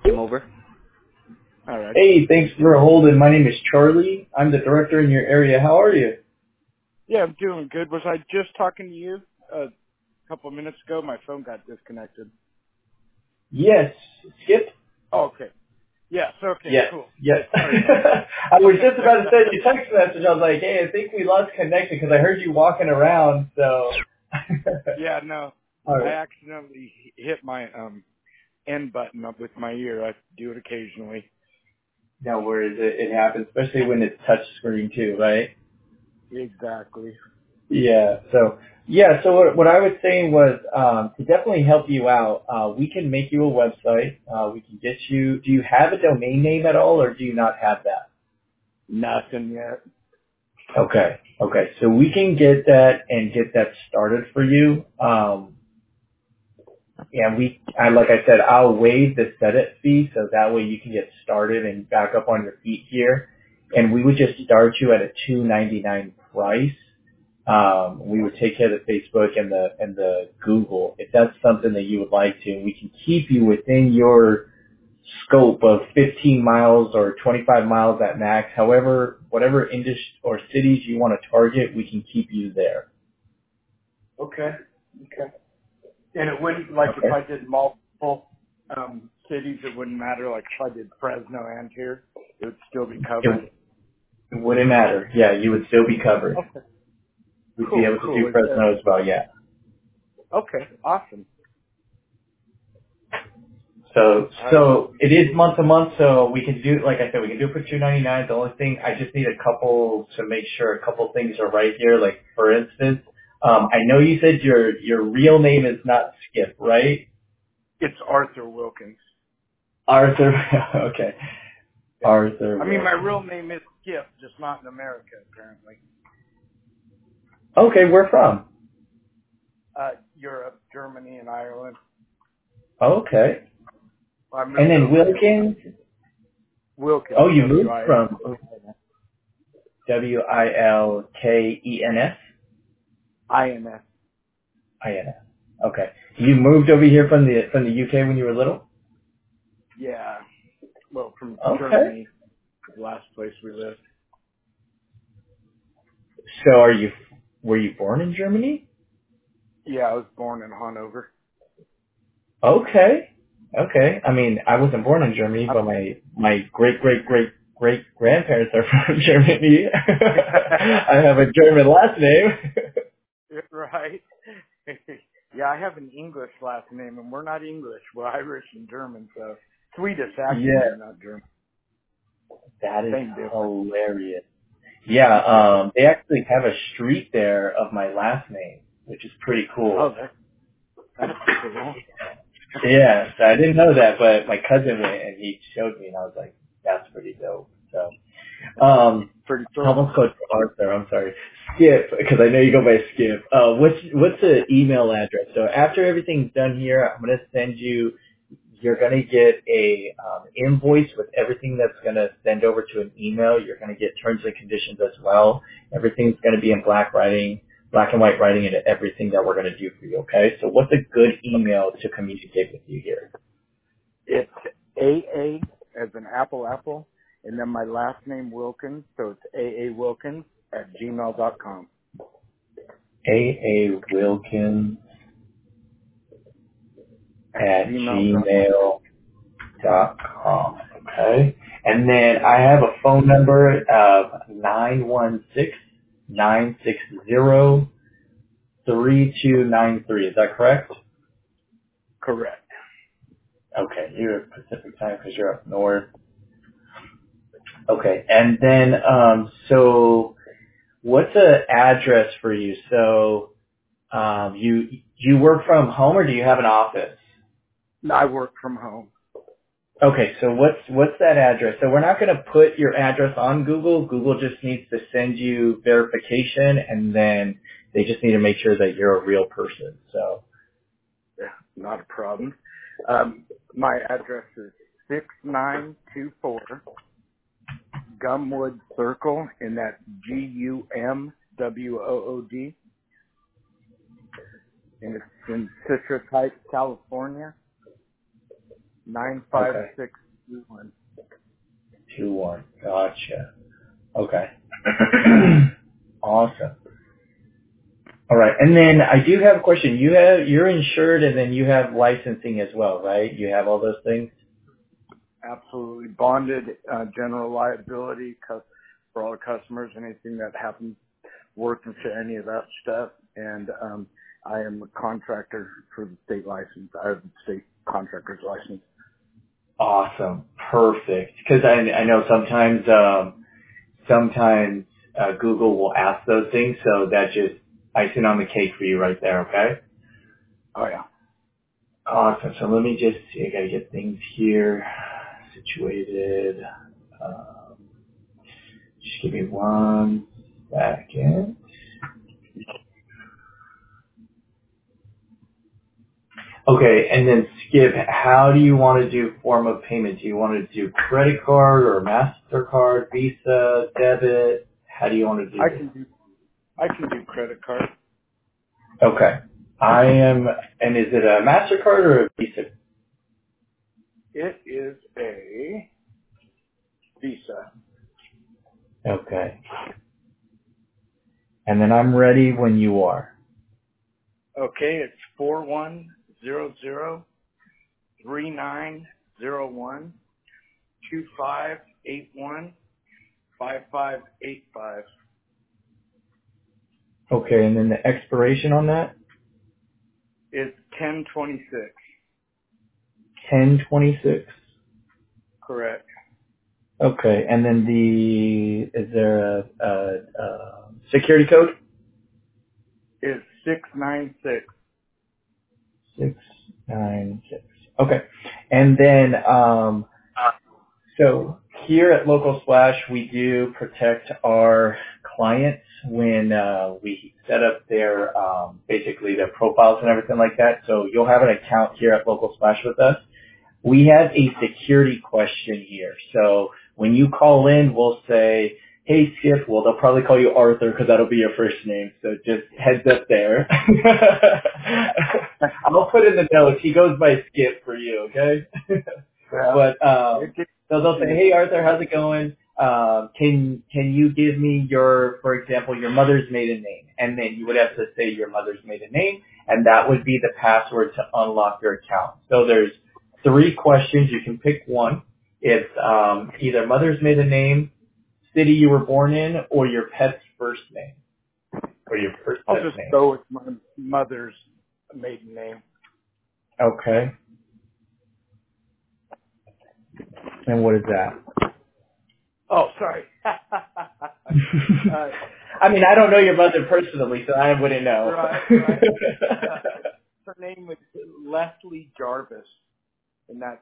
Came over. All right. Hey, thanks for holding. My name is Charlie. I'm the director in your area. How are you? Yeah, I'm doing good. Was I just talking to you a couple of minutes ago? My phone got disconnected. Yes. Skip? Oh, okay. Yes. Okay. Yes. Cool. Yes. Sorry about I was just about to send you a text message. I was like, hey, I think we lost connection because I heard you walking around. So. yeah. No, All I right. accidentally hit my end button up with my ear. I do it occasionally. No worries. It happens, especially when it's touch screen too, right? Exactly. Yeah. So what I was saying was to definitely help you out. We can make you a website. We can get you. Do you have a domain name at all, or do you not have that? Nothing yet. Okay. Okay. So we can get that and get that started for you. And like I said, I'll waive the setup fee so that way you can get started and back up on your feet here. And we would just start you at a $2.99 price. We would take care of the Facebook and the Google. If that's something that you would like to, we can keep you within your scope of 15 miles or 25 miles at max. However, whatever industry or cities you want to target, we can keep you there. Okay. Okay. And it wouldn't like if Okay. I did multiple cities, it wouldn't matter. Like if I did Fresno and here, it would still be covered. It wouldn't matter. Yeah, you would still be covered. Okay. We'd be Cool. able to do Cool. Is that Fresno as well, yeah. okay? Awesome. All right. So it is month to month, so we can do, like I said, we can do it for $2.99. The only thing, I just need a couple to make sure a couple things are right here. Like for instance, I know you said your real name is not Skip, right? It's Arthur Wilkins. Arthur. Okay. Yeah. Arthur I mean, my Wilkins. real name is Skip, just not in America, apparently. Okay, where from? Europe, Germany, and Ireland. Okay. I And moved then over here when I Wilkins. Wilkins, Oh, you moved W-I-L. from Wilkens. I-N-S. INS. Okay. You moved over here from the UK when you were little? Yeah. Well, from Okay. Germany, the last place we lived. So were you born in Germany? Yeah, I was born in Hanover. Okay. Okay. I mean, I wasn't born in Germany, I'm, but my great grandparents are from Germany. I have a German last name. right. Yeah, I have an English last name, and we're not English. We're Irish and German, so Swedish Yeah, actually, not German. that is Same difference. hilarious. Yeah, they actually have a street there of my last name, which is pretty Oh, cool. that's cool. Yeah, so I didn't know that, but my cousin went and he showed me, and I was like, "That's pretty dope." So, Pretty I cool. almost called you Arthur. I'm sorry, Skip, because I know you go by Skip. What's the email address? So after everything's done here, I'm gonna send you. You're gonna get a invoice with everything that's gonna send over to an email. You're gonna get terms and conditions as well. Everything's gonna be in black and white writing into everything that we're gonna do for you. Okay. So what's a good email to communicate with you here? It's AA as an apple, and then my last name Wilkins, so it's AA Wilkins at gmail.com. Wilkins At at gmail.com. gmail.com. Okay. And then I have a phone number of 916-960-3293. Is that correct? Correct. Okay. You're Pacific time because you're up north. Okay. And then, so what's the address for you? So, you work from home or do you have an office? I work from home. Okay, so what's that address? So we're not going to put your address on Google. Google just needs to send you verification, and then they just need to make sure that you're a real person. So Yeah, not a problem. My address is 6924 Gumwood Circle, and that's Gumwood, and it's in Citrus Heights, California, Okay. 95621. 21. Gotcha. Okay. Awesome. All right. And then I do have a question. You're insured and then you have licensing as well, right? You have all those things? Absolutely bonded, general liability for all the customers, anything that happens working to any of that stuff. And I am a contractor for the state license. I have the state contractor's license. Awesome. Perfect. Because I know sometimes Google will ask those things, so that's just icing on the cake for you right there, okay? Oh, yeah. Awesome. So let me just see. I got to get things here situated. Just give me 1 second. Okay, and then Skip, how do you want to do form of payment? Do you want to do credit card or MasterCard, Visa, debit? How do you want to do I this? can do credit card. Okay. And is it a MasterCard or a Visa? It is a Visa. Okay. And then I'm ready when you are. Okay, it's 4100390125815585. Okay, and then the expiration on that? It's 1026. 1026. Correct. Okay, and then is there a security code? It's 696. 696. Okay, and then so here at Local Splash, we do protect our clients when we set up their basically their profiles and everything like that. So you'll have an account here at Local Splash with us. We have a security question here. So when you call in, we'll say, hey, Skip. Well, they'll probably call you Arthur because that'll be your first name. So just heads up there. I'll put in the notes. He goes by Skip for you, okay? Yeah. But so they'll say, hey, Arthur, how's it going? Can you give me for example, your mother's maiden name? And then you would have to say your mother's maiden name, and that would be the password to unlock your account. So there's 3 questions. You can pick one. It's either mother's maiden name, city you were born in, or your pet's first name, or your first I'll pet's just name. go with my mother's maiden name. Okay. And what is that? Oh, sorry. I mean, I don't know your mother personally, so I wouldn't know. Right. Her name was Leslie Jarvis, and that's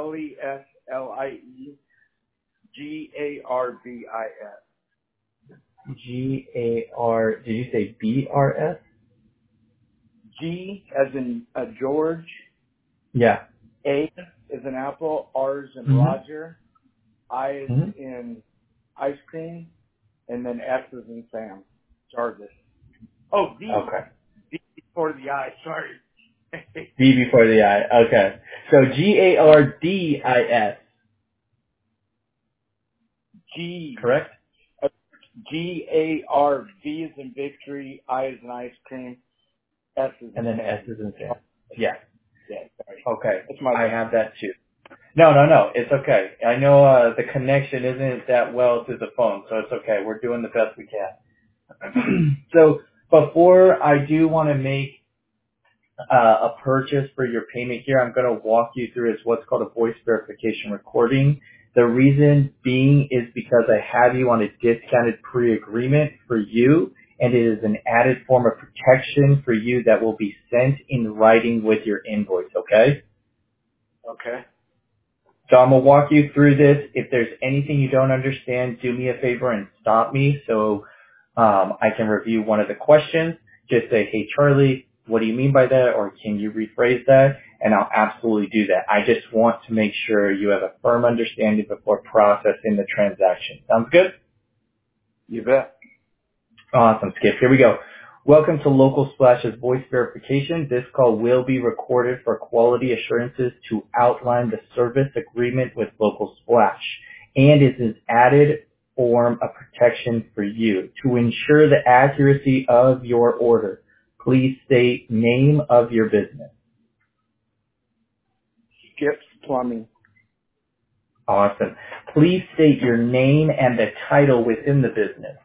LESLIEGARVIS. G-A-R, did you say B-R-S? G as in George, Yeah. A is in apple, R is in Roger, I is in ice cream, and then S is in Sam. Jarvis. Oh, D. Okay. D before the I, sorry. D before the I. Okay. So G-A-R-D-I-S. G. Correct? G-A-R-V is in victory, I is in ice cream, S is in And then Sam. S is in Sam. Yeah. Yeah, sorry. Okay. That's my I have that too. No. It's okay. I know the connection isn't that well through the phone, so it's okay. We're doing the best we can. So before I do want to make a purchase for your payment here, I'm going to walk you through is what's called a voice verification recording. The reason being is because I have you on a discounted pre-agreement for you, and it is an added form of protection for you that will be sent in writing with your invoice, okay? Okay. So I'm going to walk you through this. If there's anything you don't understand, do me a favor and stop me so I can review one of the questions. Just say, hey, Charlie, what do you mean by that? Or can you rephrase that? And I'll absolutely do that. I just want to make sure you have a firm understanding before processing the transaction. Sounds good? You bet. Awesome, Skip. Here we go. Welcome to Local Splash's voice verification. This call will be recorded for quality assurances to outline the service agreement with Local Splash, and it is added form of protection for you. To ensure the accuracy of your order, please state name of your business. Skips Plumbing. Awesome. Please state your name and the title within the business.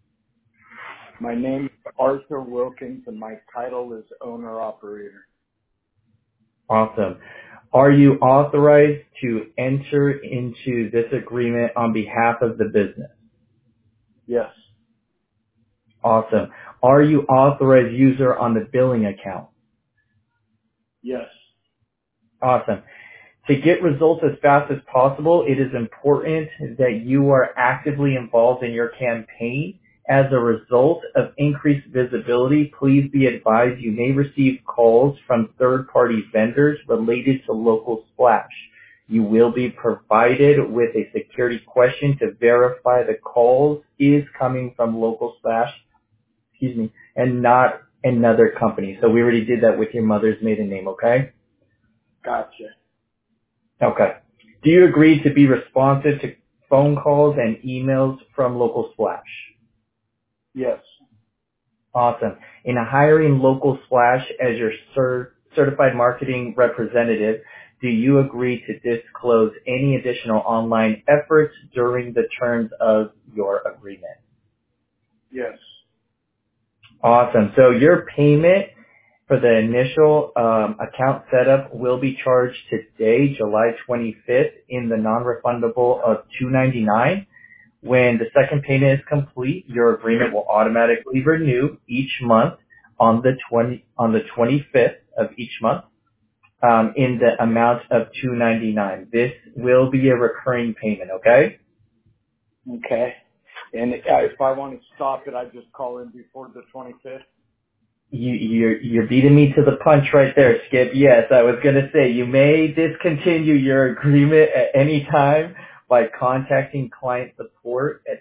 My name is Arthur Wilkins, and my title is owner-operator. Awesome. Are you authorized to enter into this agreement on behalf of the business? Yes. Awesome. Are you authorized user on the billing account? Yes. Awesome. To get results as fast as possible, it is important that you are actively involved in your campaign. As a result of increased visibility, please be advised you may receive calls from third-party vendors related to Local Splash. You will be provided with a security question to verify the calls is coming from Local Splash, and not another company. So we already did that with your mother's maiden name, okay? Gotcha. Okay. Do you agree to be responsive to phone calls and emails from Local Splash? Yes. Awesome. In hiring Local Splash as your certified marketing representative, do you agree to disclose any additional online efforts during the terms of your agreement? Yes. Awesome. So your payment for the initial account setup will be charged today, July 25th, in the non-refundable of $299. When the second payment is complete, your agreement will automatically renew each month on the 25th of each month in the amount of $299. This will be a recurring payment, okay? Okay. And if I want to stop it, I just call in before the 25th? You're beating me to the punch right there, Skip. Yes, I was going to say you may discontinue your agreement at any time by contacting client support at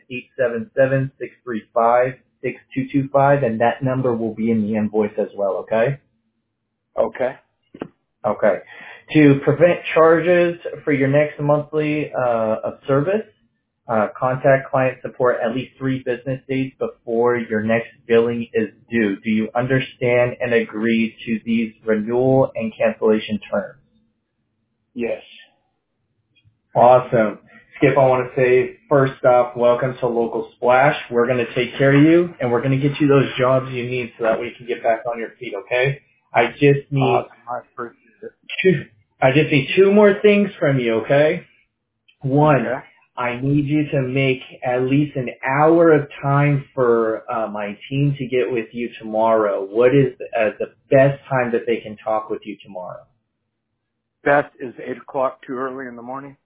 877-635-6225, and that number will be in the invoice as well, okay? Okay. Okay. To prevent charges for your next monthly of service, contact client support at least 3 business days before your next billing is due. Do you understand and agree to these renewal and cancellation terms? Yes. Awesome. Skip, I want to say, first off, welcome to Local Splash. We're going to take care of you, and we're going to get you those jobs you need so that way you can get back on your feet, okay? I just need Awesome. I appreciate it. 2 more things from you, okay? One, Okay. I need you to make at least an hour of time for my team to get with you tomorrow. What is the best time that they can talk with you tomorrow? Beth, is 8 o'clock too early in the morning?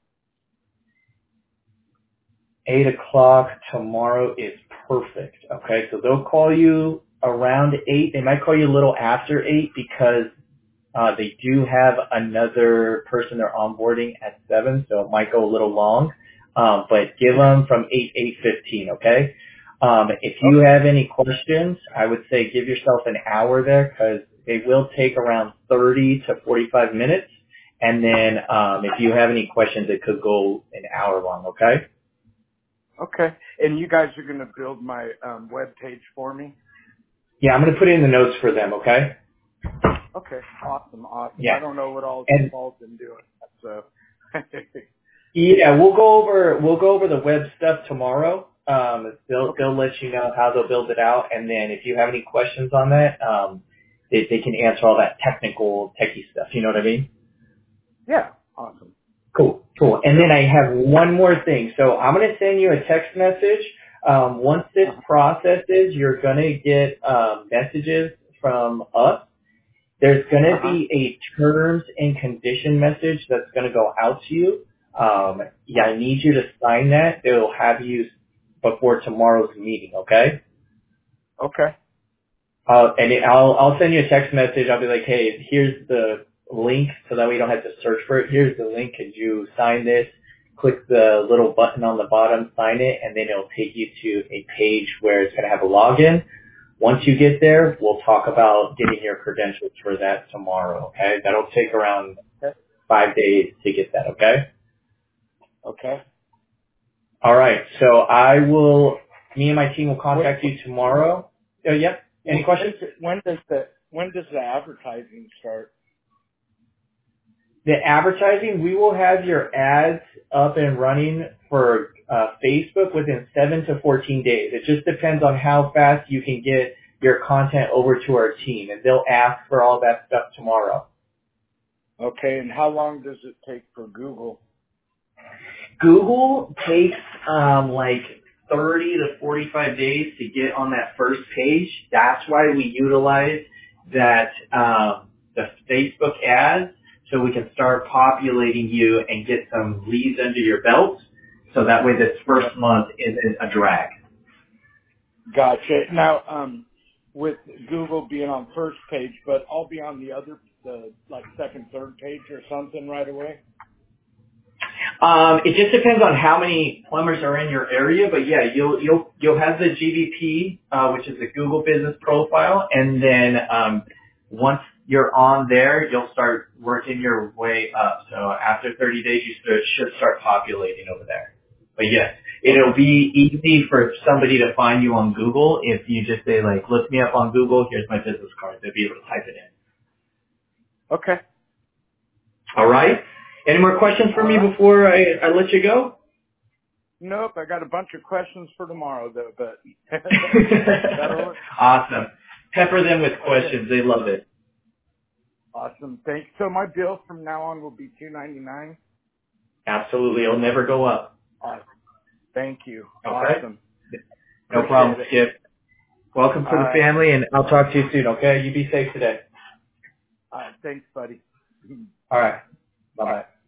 8 o'clock tomorrow is perfect. Okay, so they'll call you around 8. They might call you a little after 8 because they do have another person they're onboarding at 7, so it might go a little long. But give them from 8:15, okay? If you have any questions, I would say give yourself an hour there because they will take around 30 to 45 minutes. And then if you have any questions, it could go an hour long, okay? Okay. And you guys are going to build my web page for me? Yeah, I'm going to put it in the notes for them, okay? Okay. Awesome. Yeah. I don't know what all is And involved in doing that, so. yeah, we'll go over the web stuff tomorrow. They'll let you know how they'll build it out, and then if you have any questions on that, they can answer all that techie stuff. You know what I mean? Yeah. Awesome. Cool. And then I have one more thing. So I'm going to send you a text message. Once this processes, you're going to get messages from us. There's going to be a terms and condition message that's going to go out to you. I need you to sign that. They'll have you before tomorrow's meeting, okay? Okay. I'll send you a text message. I'll be like, hey, here's the link so that we don't have to search for it. Here's the link. Could you sign this? Click the little button on the bottom, sign it, and then it'll take you to a page where it's going to have a login. Once you get there, we'll talk about getting your credentials for that tomorrow, okay? That'll take around 5 days to get that, okay? Okay. All right. So me and my team will contact you tomorrow. Oh, yep. Any questions? When does the advertising start? The advertising, we will have your ads up and running for Facebook within 7 to 14 days. It just depends on how fast you can get your content over to our team, and they'll ask for all that stuff tomorrow. Okay, and how long does it take for Google? Google takes like 30 to 45 days to get on that first page. That's why we utilize that the Facebook ads, so we can start populating you and get some leads under your belt, so that way this first month isn't a drag. Gotcha. Now, with Google being on first page, but I'll be on the like second, third page or something right away? It just depends on how many plumbers are in your area, but yeah, you'll have the GBP, which is the Google Business Profile, and then once you're on there, you'll start working your way up. So after 30 days, you should start populating over there. But yes, it'll be easy for somebody to find you on Google if you just say like, look me up on Google. Here's my business card. They'll be able to type it in. Okay. All right. Any more questions for me before I let you go? Nope, I got a bunch of questions for tomorrow though, but Awesome. Pepper them with questions. They love it. Awesome. Thanks. So my bill from now on will be $299? Absolutely. It'll never go up. Awesome. Thank you. Okay. Awesome. No problem, Skip. Welcome to the family, and I'll talk to you soon, okay? You be safe today. Thanks, buddy. All right. Bye-bye.